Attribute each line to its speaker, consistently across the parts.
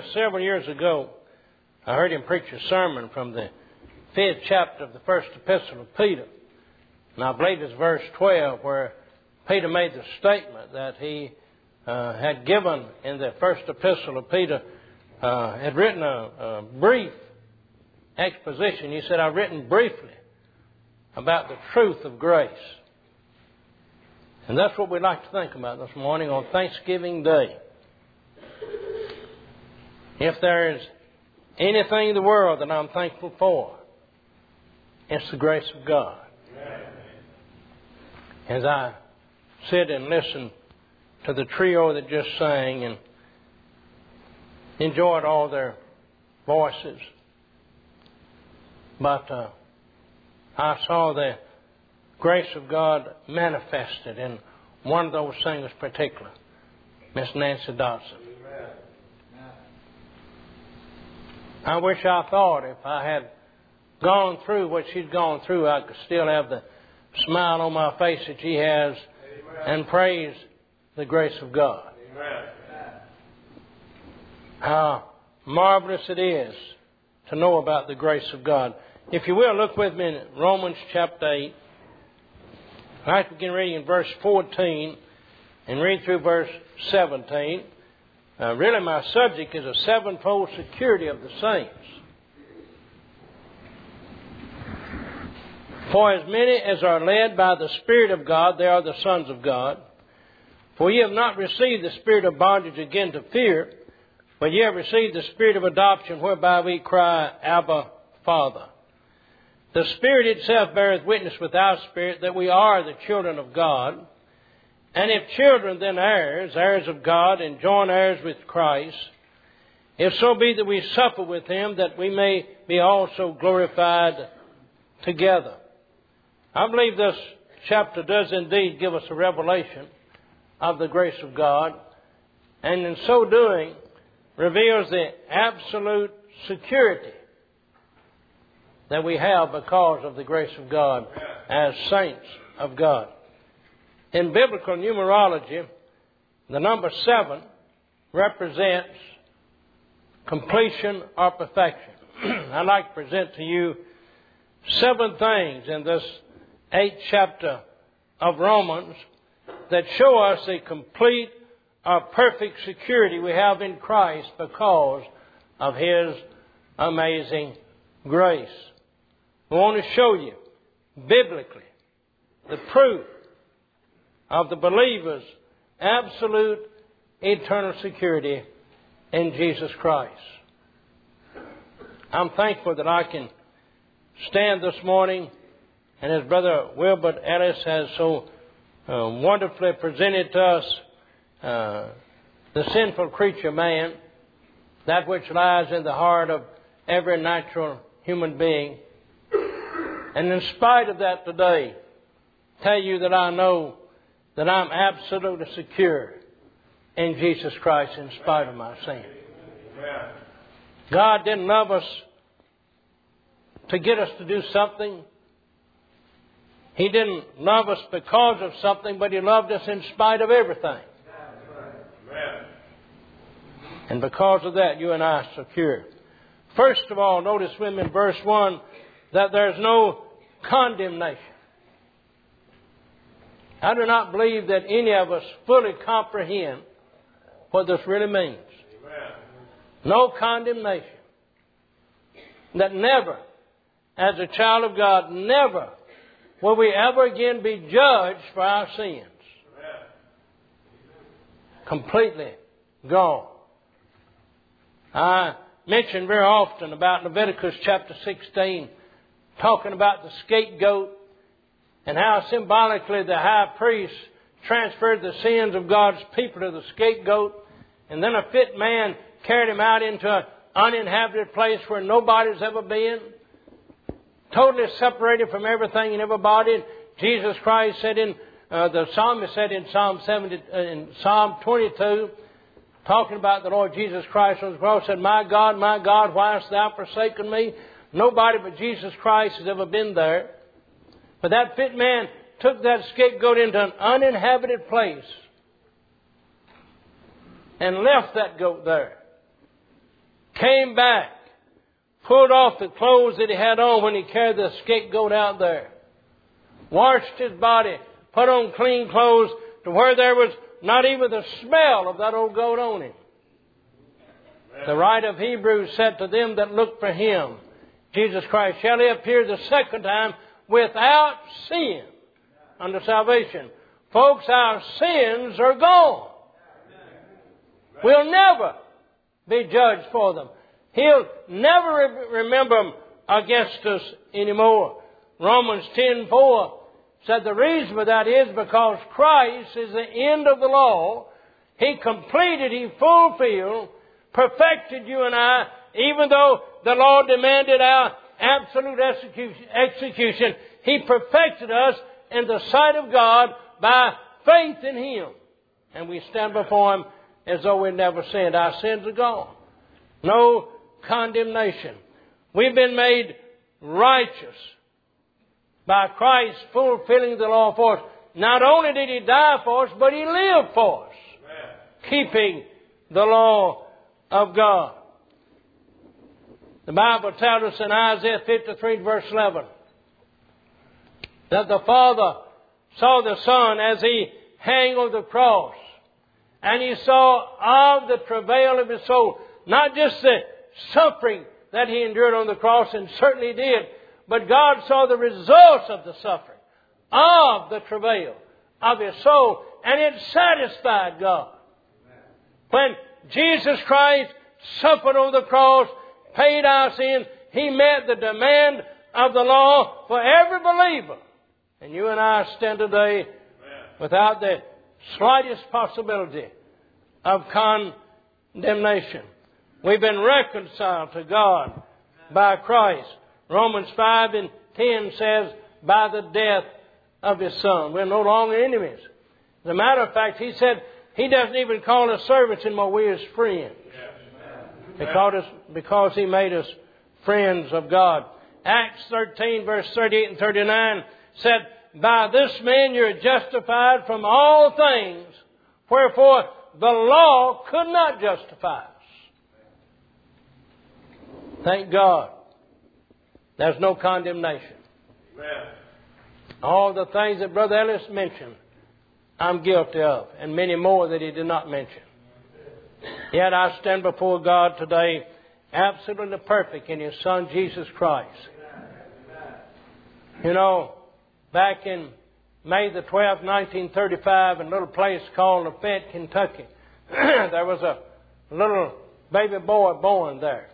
Speaker 1: several years ago, I heard him preach a sermon from the 5th chapter of the first epistle of Peter. And I believe it's verse 12 where Peter made the statement that he had given in the first epistle of Peter, had written a brief exposition. He said, I've written briefly about the truth of grace. And that's what we'd like to think about this morning on Thanksgiving Day. If there is anything in the world that I'm thankful for, it's the grace of God. As I sit and listen to the trio that just sang and enjoyed all their voices, but I saw the grace of God manifested in one of those singers particular, Miss Nancy Dodson. I wish I thought if I had gone through what she's gone through, I could still have the smile on my face that she has. Amen. And praise the grace of God. Amen. How marvelous it is to know about the grace of God. If you will, look with me in Romans chapter 8. I begin reading in verse 14 and read through verse 17. Really, my subject is a sevenfold security of the saints. For as many as are led by the Spirit of God, they are the sons of God. For ye have not received the spirit of bondage again to fear, but ye have received the Spirit of adoption, whereby we cry, Abba, Father. The Spirit itself beareth witness with our spirit that we are the children of God. And if children, then heirs, heirs of God, and joint heirs with Christ, if so be that we suffer with Him, that we may be also glorified together. I believe this chapter does indeed give us a revelation of the grace of God, and in so doing reveals the absolute security that we have because of the grace of God as saints of God. In biblical numerology, the number 7 represents completion or perfection. I'd like to present to you 7 things in this 8th chapter of Romans that show us the complete or perfect security we have in Christ because of His amazing grace. We want to show you biblically the proof of the believer's absolute eternal security in Jesus Christ. I'm thankful that I can stand this morning, and as Brother Wilbert Ellis has so wonderfully presented to us the sinful creature man, that which lies in the heart of every natural human being. And in spite of that today, tell you that I know that I'm absolutely secure in Jesus Christ in spite of my sin. God didn't love us to get us to do something. He didn't love us because of something, but He loved us in spite of everything. And because of that, you and I are secure. First of all, notice with me in verse 1 that there's no condemnation. I do not believe that any of us fully comprehend what this really means. Amen. No condemnation. That never, as a child of God, never will we ever again be judged for our sins. Amen. Completely gone. I mention very often about Leviticus chapter 16, talking about the scapegoat, and how symbolically the high priest transferred the sins of God's people to the scapegoat. And then a fit man carried him out into an uninhabited place where nobody's ever been. Totally separated from everything and everybody. Jesus Christ said the psalmist said in Psalm 22, talking about the Lord Jesus Christ on the cross, said, my God, why hast thou forsaken me? Nobody but Jesus Christ has ever been there. But that fit man took that scapegoat into an uninhabited place and left that goat there. came back, pulled off the clothes that he had on when he carried the scapegoat out there, washed his body, put on clean clothes to where there was not even the smell of that old goat on him. The writer of Hebrews said to them that look for Him, Jesus Christ, shall He appear the second time without sin unto salvation. Folks, our sins are gone. We'll never be judged for them. He'll never remember them against us anymore. Romans 10:4 said the reason for that is because Christ is the end of the law. He completed, He fulfilled, perfected you and I, even though the law demanded our absolute execution. He perfected us in the sight of God by faith in Him. And we stand before Him as though we never sinned. Our sins are gone. No condemnation. We've been made righteous by Christ fulfilling the law for us. Not only did He die for us, but He lived for us, keeping the law of God. The Bible tells us in Isaiah 53 verse 11 that the Father saw the Son as He hung on the cross, and He saw of the travail of His soul, not just the suffering that He endured on the cross, and certainly did, but God saw the results of the suffering, of the travail of His soul, and it satisfied God. When Jesus Christ suffered on the cross, paid our sins, He met the demand of the law for every believer. And you and I stand today without the slightest possibility of condemnation. We've been reconciled to God by Christ. Romans 5:10 says, by the death of His Son. We're no longer enemies. As a matter of fact, He said He doesn't even call us servants anymore. We're His friends. Because He made us friends of God. Acts 13 verse 38 and 39 said, by this man you're justified from all things, wherefore the law could not justify us. Thank God. There's no condemnation. Amen. All the things that Brother Ellis mentioned, I'm guilty of, and many more that he did not mention. Yet I stand before God today absolutely perfect in His Son, Jesus Christ. You know, back in May the 12th, 1935, in a little place called Lafayette, Kentucky, there was a little baby boy born there.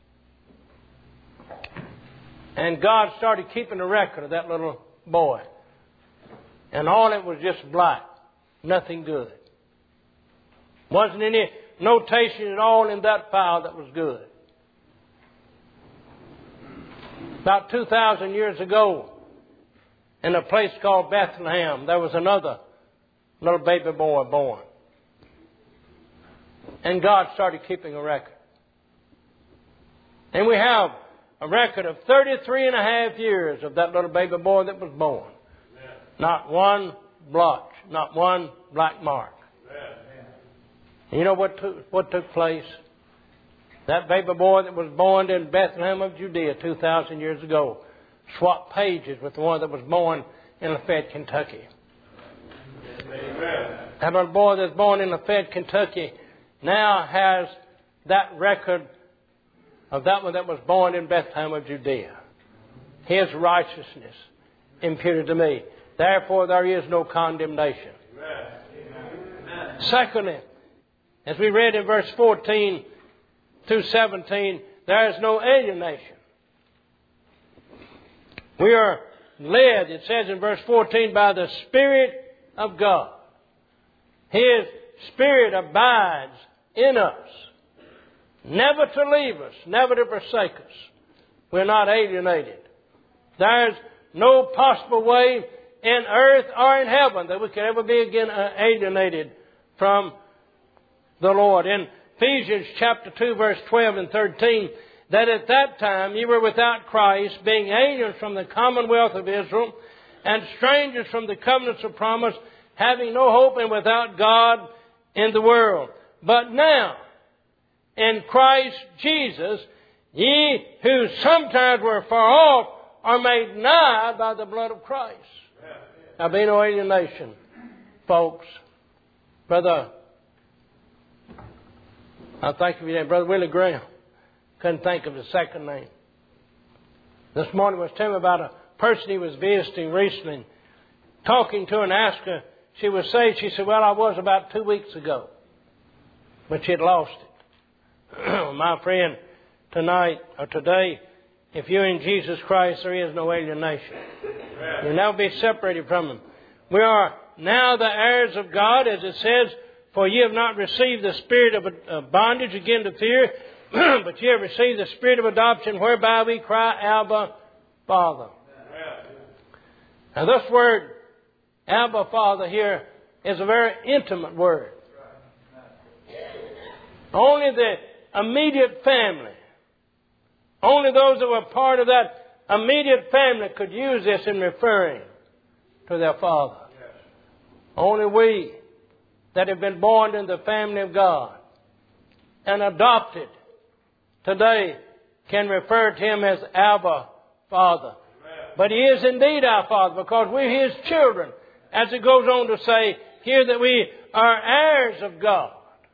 Speaker 1: And God started keeping a record of that little boy. And all it was just black. Nothing good. Wasn't any notation at all in that file that was good. About 2,000 years ago, in a place called Bethlehem, there was another little baby boy born. And God started keeping a record. And we have a record of 33 and a half years of that little baby boy that was born. Amen. Not one blotch, not one black mark. And you know what took place? That baby boy that was born in Bethlehem of Judea 2,000 years ago swapped pages with the one that was born in Lafayette, Kentucky. Amen. That little boy that's born in Lafayette, Kentucky now has that record of that one that was born in Bethlehem of Judea. His righteousness imputed to me. Therefore, there is no condemnation. Amen. Secondly, as we read in verse 14 through 17, there is no alienation. We are led, it says in verse 14, by the Spirit of God. His Spirit abides in us, never to leave us, never to forsake us. We're not alienated. There's no possible way in earth or in heaven that we could ever be again alienated from the Lord. In Ephesians chapter 2, verse 12 and 13, that at that time you were without Christ, being aliens from the commonwealth of Israel, and strangers from the covenants of promise, having no hope and without God in the world. But now, in Christ Jesus, ye who sometimes were far off are made nigh by the blood of Christ. Now, be no alienation, folks. Brother, I think of your name, Brother Willie Graham. Couldn't think of his second name. This morning was telling me about a person he was visiting recently, talking to her and asked her, she was saved. She said, well, I was about 2 weeks ago. But she had lost it. My friend, tonight or today, if you're in Jesus Christ, there is no alienation. You'll never be separated from Him. We are now the heirs of God, as it says, for ye have not received the spirit of bondage again to fear, but ye have received the spirit of adoption, whereby we cry, Abba, Father. Now this word, Abba, Father, here is a very intimate word. Only the immediate family, only those that were part of that immediate family could use this in referring to their Father. Only we that have been born in the family of God and adopted today can refer to Him as Abba, Father. But He is indeed our Father because we're His children. As it goes on to say here that we are heirs of God.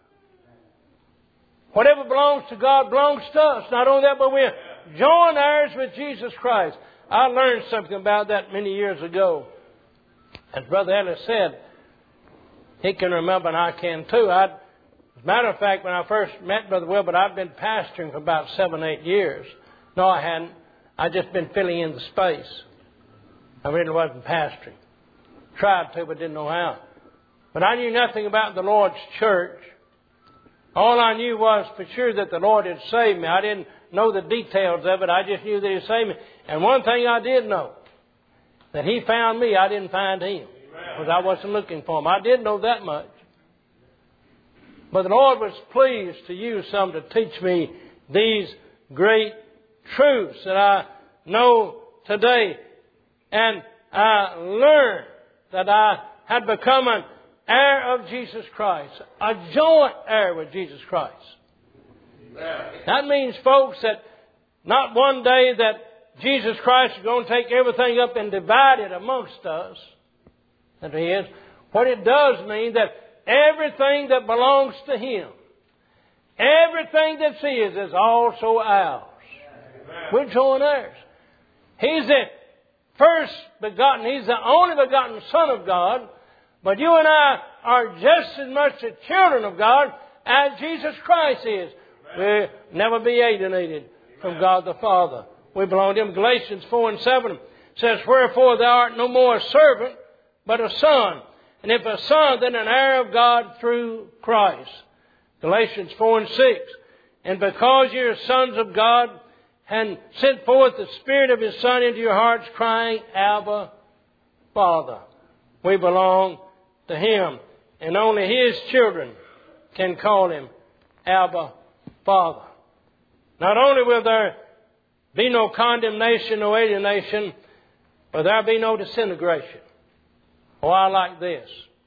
Speaker 1: Whatever belongs to God belongs to us. Not only that, but we're joint heirs with Jesus Christ. I learned something about that many years ago. As Brother Ellis said, he can remember and I can too. As a matter of fact, when I first met Brother Wilbert, I'd been pastoring for about 7-8 years. No, I hadn't. I'd just been filling in the space. I really wasn't pastoring. Tried to, but didn't know how. But I knew nothing about the Lord's church. All I knew was for sure that the Lord had saved me. I didn't know the details of it. I just knew that He saved me. And one thing I did know, that He found me, I didn't find Him. Because I wasn't looking for Him. I did know that much. But the Lord was pleased to use some to teach me these great truths that I know today. And I learned that I had become an heir of Jesus Christ, a joint heir with Jesus Christ. That means, folks, that not one day that Jesus Christ is going to take everything up and divide it amongst us. That He is. What it does mean that everything that belongs to Him, everything that's His is also ours. We're joint heirs. He's the first begotten. He's the only begotten Son of God. But you and I are just as much the children of God as Jesus Christ is. We'll never be alienated from God the Father. We belong to Him. Galatians 4:7 says, wherefore thou art no more a servant, but a son. And if a son, then an heir of God through Christ. Galatians 4:6. And because you're sons of God, and sent forth the Spirit of His Son into your hearts, crying, Abba, Father. We belong to Him. And only His children can call Him Abba, Father. Not only will there be no condemnation, no alienation, but there'll be no disintegration. Oh, I like this.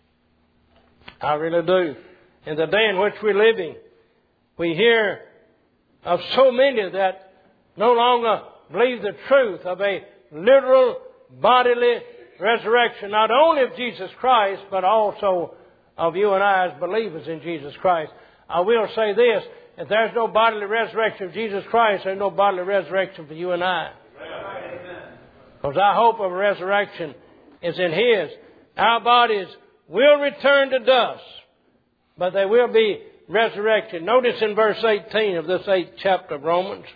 Speaker 1: I really do. In the day in which we're living, we hear of so many that no longer believe the truth of a literal bodily resurrection, not only of Jesus Christ, but also of you and I as believers in Jesus Christ. I will say this, if there's no bodily resurrection of Jesus Christ, there's no bodily resurrection for you and I. Because our hope of resurrection is in His. Our bodies will return to dust, but they will be resurrected. Notice in verse 18 of this 8th chapter of Romans,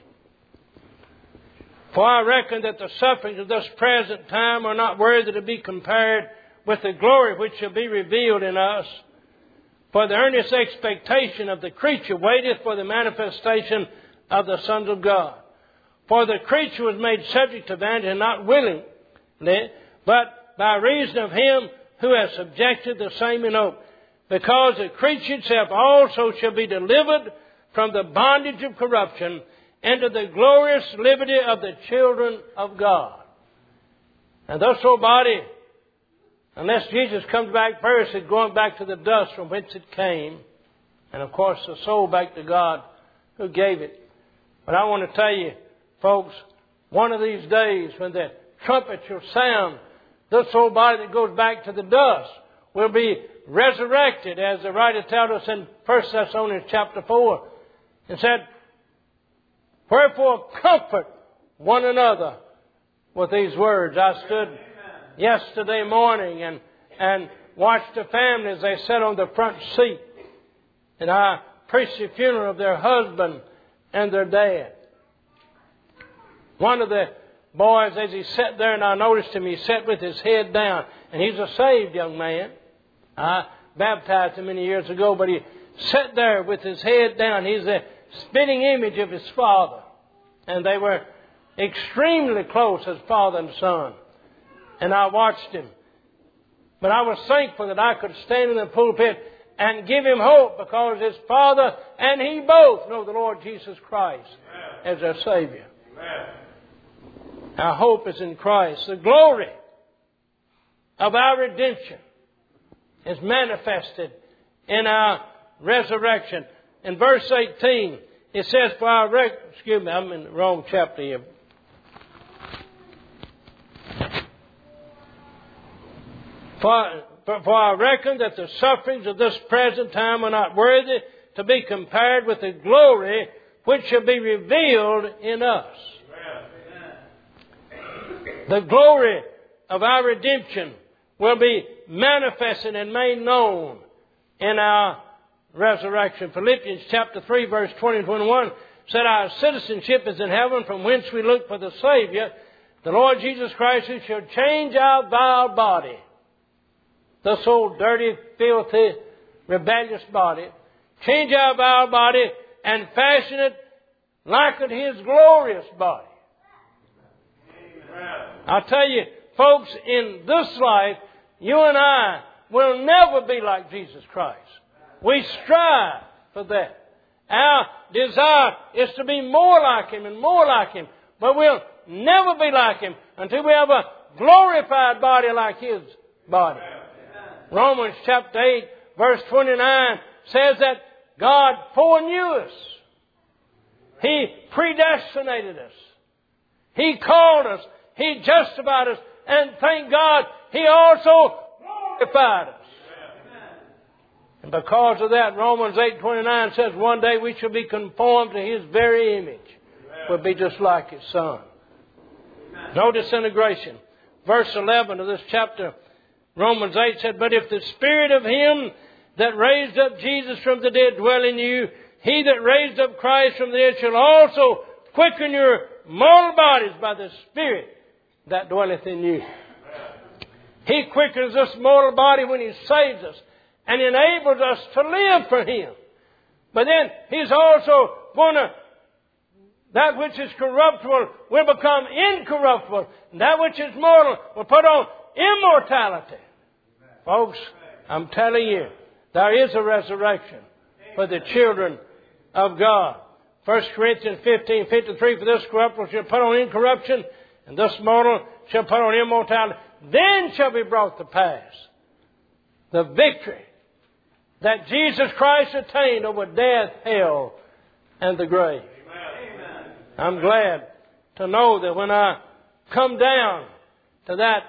Speaker 1: for I reckon that the sufferings of this present time are not worthy to be compared with the glory which shall be revealed in us. For the earnest expectation of the creature waiteth for the manifestation of the sons of God. For the creature was made subject to vanity, and not willingly, but by reason of Him who has subjected the same in hope. Because the creature itself also shall be delivered from the bondage of corruption into the glorious liberty of the children of God. And thus, O body, unless Jesus comes back first, it's going back to the dust from whence it came. And of course, the soul back to God who gave it. But I want to tell you, folks, one of these days when the trumpet shall sound, this old body that goes back to the dust will be resurrected, as the writer tells us in 1 Thessalonians chapter 4. And said, wherefore comfort one another with these words. I stood yesterday morning and watched the family as they sat on the front seat. And I preached the funeral of their husband and their dad. One of the boys, as he sat there, and I noticed him, he sat with his head down. And he's a saved young man. I baptized him many years ago, but he sat there with his head down. He's a spitting image of his father. And they were extremely close as father and son. And I watched him. But I was thankful that I could stand in the pulpit and give him hope, because his father and he both know the Lord Jesus Christ as their Savior. Our hope is in Christ. The glory of our redemption is manifested in our resurrection. In verse 18, it says, excuse me, I'm in the wrong chapter here. For I reckon that the sufferings of this present time are not worthy to be compared with the glory which shall be revealed in us. The glory of our redemption will be manifested and made known in our resurrection. Philippians chapter 3 verse 20 and 21 said, our citizenship is in heaven, from whence we look for the Savior, the Lord Jesus Christ, who shall change our vile body, this old dirty, filthy, rebellious body, change our vile body and fashion it like unto His glorious body. I tell you, folks, in this life, you and I will never be like Jesus Christ. We strive for that. Our desire is to be more like Him and more like Him. But we'll never be like Him until we have a glorified body like His body. Romans chapter 8 verse 29 says that God foreknew us. He predestinated us. He called us. He justified us. And thank God, He also glorified us. And because of that, Romans 8:29 says one day we shall be conformed to His very image. We'll be just like His Son. No disintegration. Verse 11 of this chapter, Romans 8 said, but if the Spirit of Him that raised up Jesus from the dead dwell in you, He that raised up Christ from the dead shall also quicken your mortal bodies by the Spirit that dwelleth in you. He quickens this mortal body when He saves us and enables us to live for Him. But then He's also going to, that which is corruptible will become incorruptible. And that which is mortal will put on immortality. Folks, I'm telling you, there is a resurrection for the children of God. 1 Corinthians 15:53, for this corruptible shall put on incorruption, and this mortal shall put on immortality. Then shall be brought to pass the victory that Jesus Christ attained over death, hell, and the grave. Amen. I'm glad to know that when I come down to that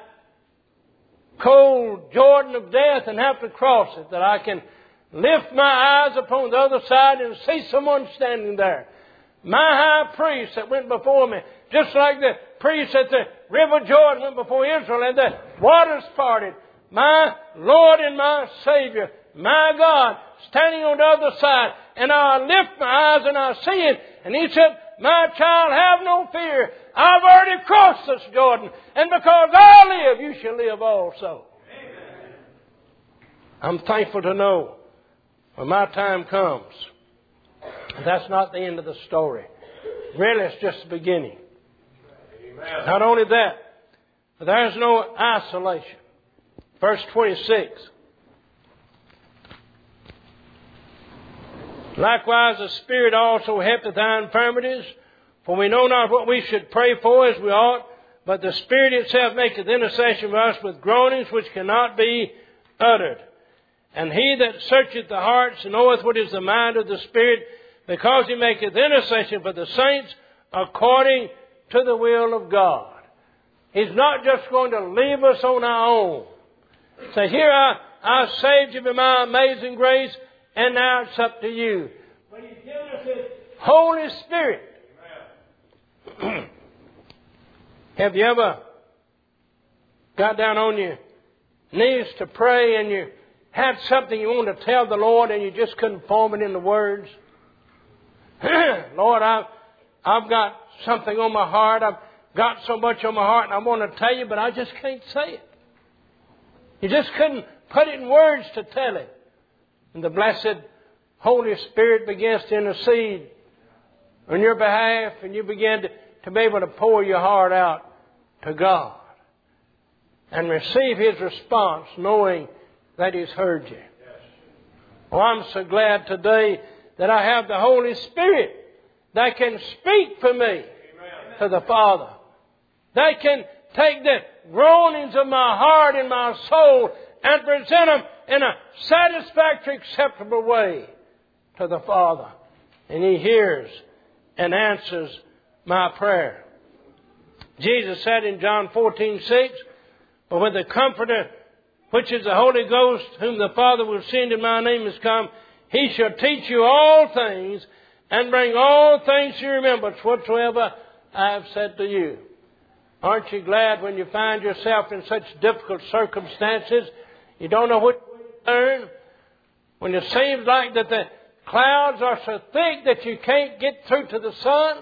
Speaker 1: cold Jordan of death and have to cross it, that I can lift my eyes upon the other side and see someone standing there. My high priest that went before me, just like the priest at the River Jordan went before Israel and the waters parted. My Lord and my Savior, my God, standing on the other side. And I lift my eyes and I see Him. And He said, my child, have no fear. I've already crossed this Jordan. And because I live, you shall live also. Amen. I'm thankful to know when my time comes, that's not the end of the story. Really, it's just the beginning. Amen. Not only that, but there's no isolation. Verse 26. Likewise, the Spirit also helpeth our infirmities, for we know not what we should pray for as we ought, but the Spirit itself maketh intercession for us with groanings which cannot be uttered. And He that searcheth the hearts knoweth what is the mind of the Spirit, because He maketh intercession for the saints according to the will of God. He's not just going to leave us on our own. Say, here I saved you by my amazing grace, and now it's up to you. But He's given us His Holy Spirit. Have you ever got down on your knees to pray and you had something you wanted to tell the Lord and you just couldn't form it into words? Lord, I've got something on my heart. I've got so much on my heart and I want to tell you, but I just can't say it. You just couldn't put it in words to tell it. And the blessed Holy Spirit begins to intercede on your behalf, and you begin to be able to pour your heart out to God and receive His response, knowing that He's heard you. Well, I'm so glad today that I have the Holy Spirit that can speak for me to the Father. That can take the groanings of my heart and my soul and present them in a satisfactory, acceptable way to the Father. And He hears and answers my prayer. Jesus said in John 14:6, "But when the Comforter, which is the Holy Ghost, whom the Father will send in my name, is come, He shall teach you all things and bring all things to your remembrance whatsoever I have said to you." Aren't you glad when you find yourself in such difficult circumstances, you don't know what to turn? When it seems like that the clouds are so thick that you can't get through to the sun?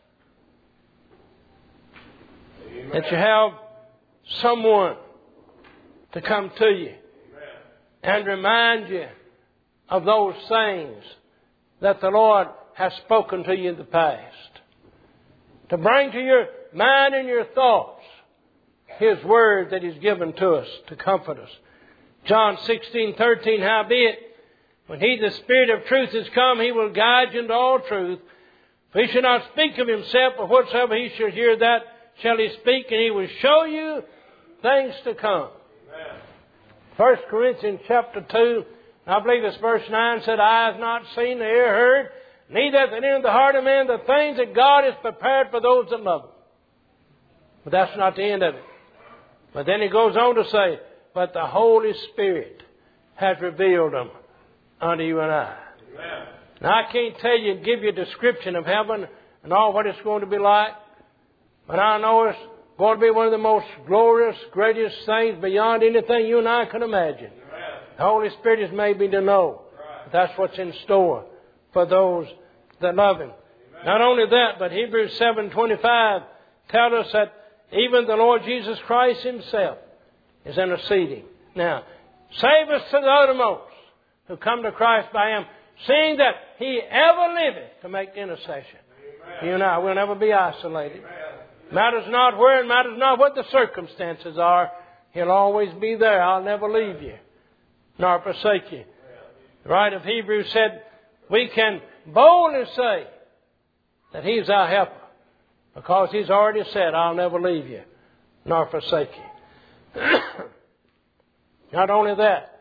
Speaker 1: Amen. That you have someone to come to you. Amen. And remind you of those things that the Lord has spoken to you in the past. To bring to your mind and your thoughts His Word that He's given to us to comfort us. John 16:13, "Howbeit, when He, the Spirit of truth, is come, He will guide you into all truth. For He shall not speak of Himself, but whatsoever He shall hear, that shall He speak, and He will show you things to come." Amen. 1 Corinthians chapter 2, I believe it's verse 9, said, "Eye has not seen, nor ear heard, neither hath it entered the heart of man the things that God has prepared for those that love Him." But that's not the end of it. But then he goes on to say, "But the Holy Spirit has revealed them unto you and I." Amen. Now, I can't tell you and give you a description of heaven and all what it's going to be like. But I know it's going to be one of the most glorious, greatest things beyond anything you and I can imagine. Amen. The Holy Spirit has made me to know that that's what's in store for those that love Him. Amen. Not only that, but Hebrews 7:25 tells us that even the Lord Jesus Christ Himself is interceding. Now, save us to the uttermost who come to Christ by Him, seeing that He ever liveth to make intercession. Amen. You and I will never be isolated. Amen. Matters not where and matters not what the circumstances are, He'll always be there. "I'll never leave you, nor forsake you." The writer of Hebrews said, we can boldly say that He's our helper, because He's already said, "I'll never leave you, nor forsake you." Not only that,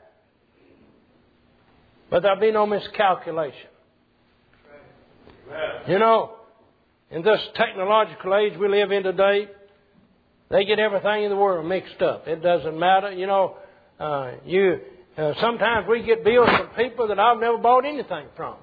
Speaker 1: but there'll be no miscalculation. Amen. You know, in this technological age we live in today, they get everything in the world mixed up. It doesn't matter. You know, sometimes we get bills from people that I've never bought anything from.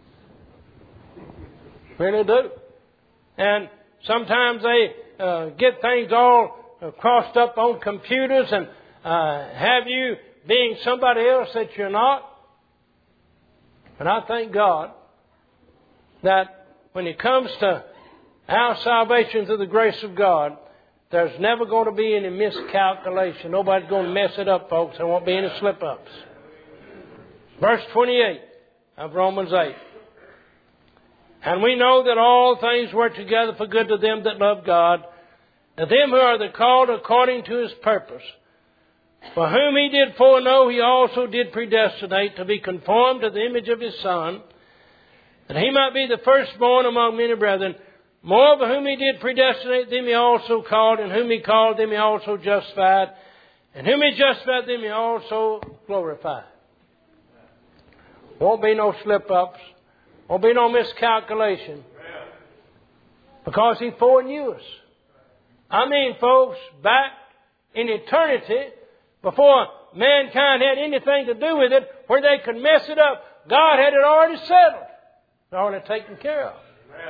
Speaker 1: Really do. And sometimes they get things all crossed up on computers and have you being somebody else that you're not. And I thank God that when it comes to our salvation through the grace of God, there's never going to be any miscalculation. Nobody's going to mess it up, folks. There won't be any slip-ups. Verse 28 of Romans 8. "And we know that all things work together for good to them that love God, to them who are the called according to His purpose. For whom He did foreknow, He also did predestinate to be conformed to the image of His Son, that He might be the firstborn among many brethren. Moreover, whom He did predestinate, them He also called, and whom He called, them He also justified, and whom He justified, them He also glorified." Won't be no slip-ups. or be no miscalculation. Because He foreknew us. I mean, folks, back in eternity, before mankind had anything to do with it, where they could mess it up, God had it already settled. It's already taken care of.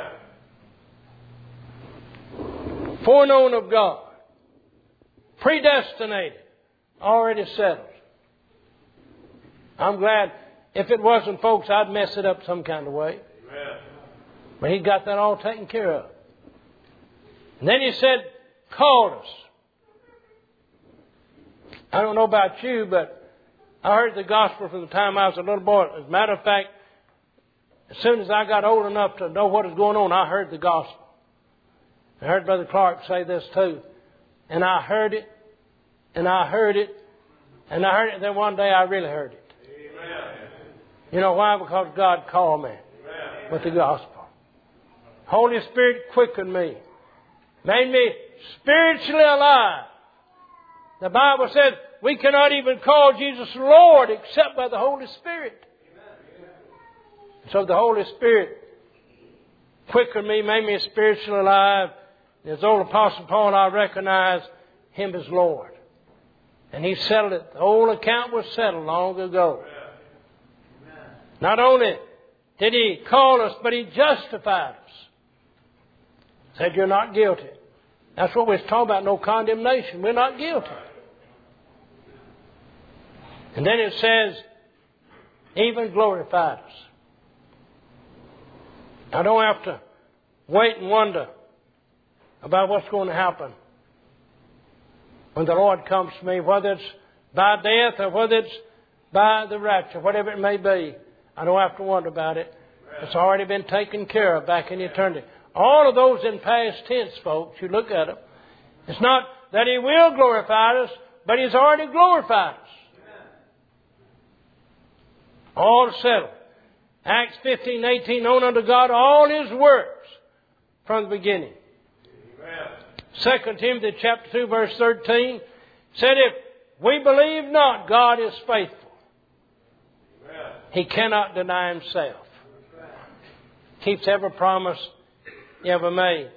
Speaker 1: Foreknown of God. Predestinated. Already settled. I'm glad. If it wasn't, folks, I'd mess it up some kind of way. But He got that all taken care of. And then He said, called us. I don't know about you, but I heard the gospel from the time I was a little boy. As a matter of fact, as soon as I got old enough to know what was going on, I heard the gospel. I heard Brother Clark say this too. And I heard it, and I heard it, and I heard it, and then one day I really heard it. Amen. You know why? Because God called me with the gospel. Holy Spirit quickened me. Made me spiritually alive. The Bible says we cannot even call Jesus Lord except by the Holy Spirit. So the Holy Spirit quickened me, made me spiritually alive. As old Apostle Paul, I recognize Him as Lord. And He settled it. The old account was settled long ago. Not only did He call us, but He justified us. Said you're not guilty. That's what we're talking about, no condemnation. We're not guilty. And then it says, even glorified us. I don't have to wait and wonder about what's going to happen when the Lord comes to me, whether it's by death or whether it's by the rapture, whatever it may be. I don't have to wonder about it. It's already been taken care of back in eternity. All of those in past tense, folks, you look at them. It's not that He will glorify us, but He's already glorified us. All settled. Acts 15:18, known unto God all His works from the beginning. 2 Timothy chapter 2 verse 13 said, if we believe not, God is faithful. He cannot deny Himself. Keeps every promise He ever made.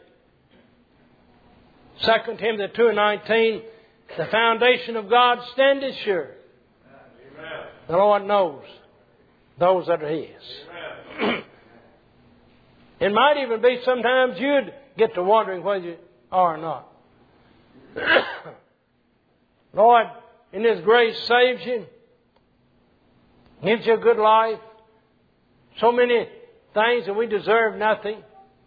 Speaker 1: 2 Timothy 2:19, the foundation of God standeth sure. The Lord knows those that are His. It might even be sometimes you'd get to wondering whether you are or not. Lord, in His grace, saves you, gives you a good life. So many things that we deserve nothing.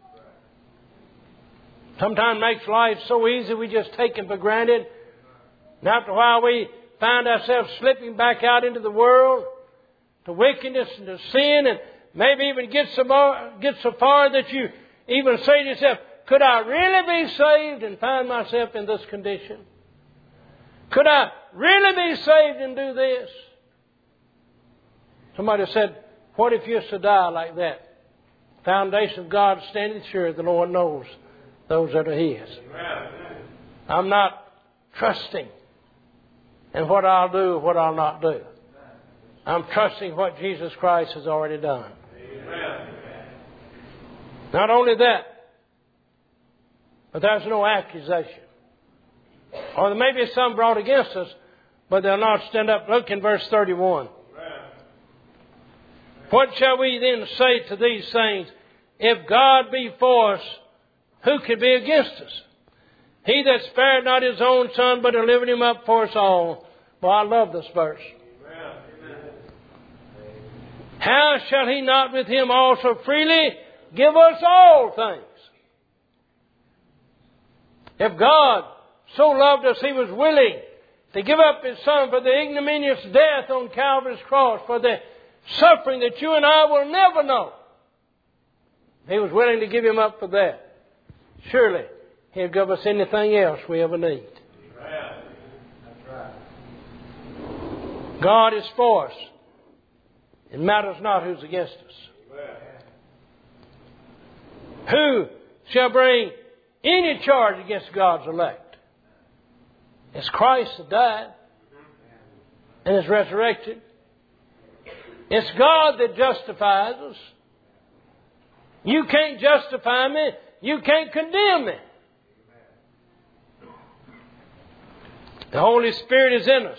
Speaker 1: Sometimes makes life so easy we just take it for granted. And after a while we find ourselves slipping back out into the world, to wickedness and to sin, and maybe even get so far that you even say to yourself, could I really be saved and find myself in this condition? Could I really be saved and do this? Somebody said, what if you used to die like that? Foundation of God standing sure, the Lord knows those that are His. I'm not trusting in what I'll do or what I'll not do. I'm trusting what Jesus Christ has already done. Amen. Not only that, but there's no accusation. Or there may be some brought against us, but they'll not stand up. Look in verse 31. What shall we then say to these things? If God be for us, who can be against us? He that spared not His own Son, but delivered Him up for us all. Well, I love this verse. How shall He not with Him also freely give us all things? If God so loved us, He was willing to give up His Son for the ignominious death on Calvary's cross, for the suffering that you and I will never know. He was willing to give Him up for that. Surely He'll give us anything else we ever need. That's right. God is for us. It matters not who's against us. Who shall bring any charge against God's elect? It's Christ that died and is resurrected. It's God that justifies us. You can't justify me. You can't condemn me. The Holy Spirit is in us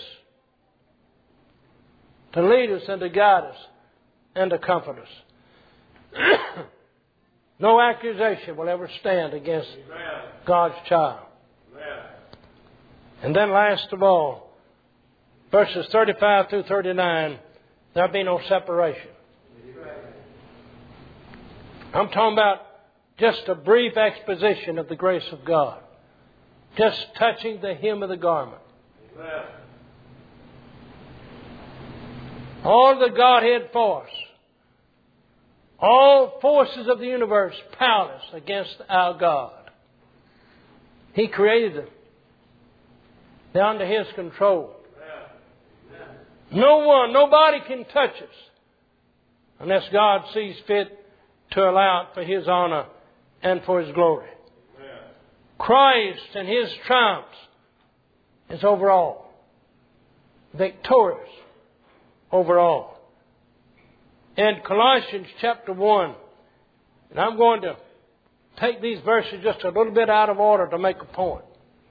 Speaker 1: to lead us and to guide us and to comfort us. No accusation will ever stand against God's child. And then last of all, verses 35 through 39, there'll be no separation. I'm talking about just a brief exposition of the grace of God. Just touching the hem of the garment. All the Godhead force, all forces of the universe powerless against our God. He created them. They're under His control. Nobody can touch us unless God sees fit to allow it for His honor and for His glory. Christ and His triumphs is over all. Victorious over all. In Colossians chapter 1, and I'm going to take these verses just a little bit out of order to make a point.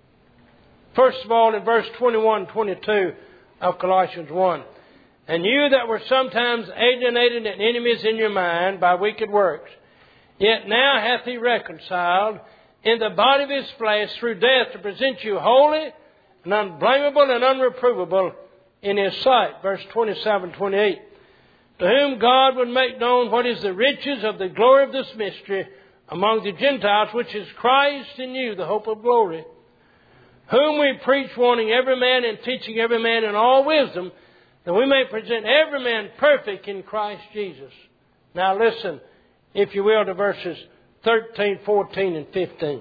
Speaker 1: First of all, in verse 21 22 of Colossians 1, and you that were sometimes alienated and enemies in your mind by wicked works, yet now hath He reconciled in the body of His flesh through death to present you holy and unblameable and unreprovable in His sight. Verse 27-28. To whom God would make known what is the riches of the glory of this mystery among the Gentiles, which is Christ in you, the hope of glory, whom we preach, warning every man and teaching every man in all wisdom, that we may present every man perfect in Christ Jesus. Now listen, if you will, to verses 13, 14, and 15.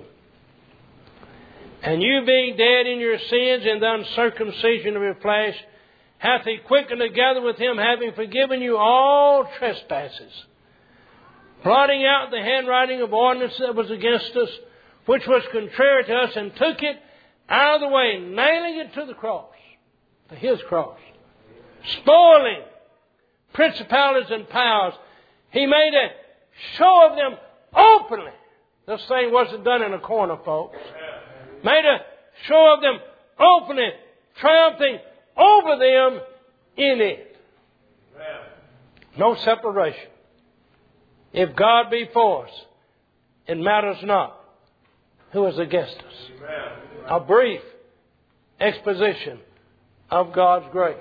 Speaker 1: And you being dead in your sins and the uncircumcision of your flesh, hath He quickened together with Him, having forgiven you all trespasses, blotting out the handwriting of ordinance that was against us, which was contrary to us, and took it out of the way, nailing it to the cross, to His cross, spoiling principalities and powers. He made a show of them openly. This thing wasn't done in a corner, folks. Made a show of them openly, triumphing over them in it. No separation. If God be for us, it matters not who is against us. A brief exposition of God's grace.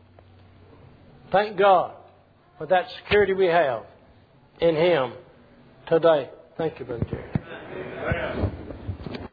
Speaker 1: Thank God for that security we have in Him today. Thank you, Brother Jerry.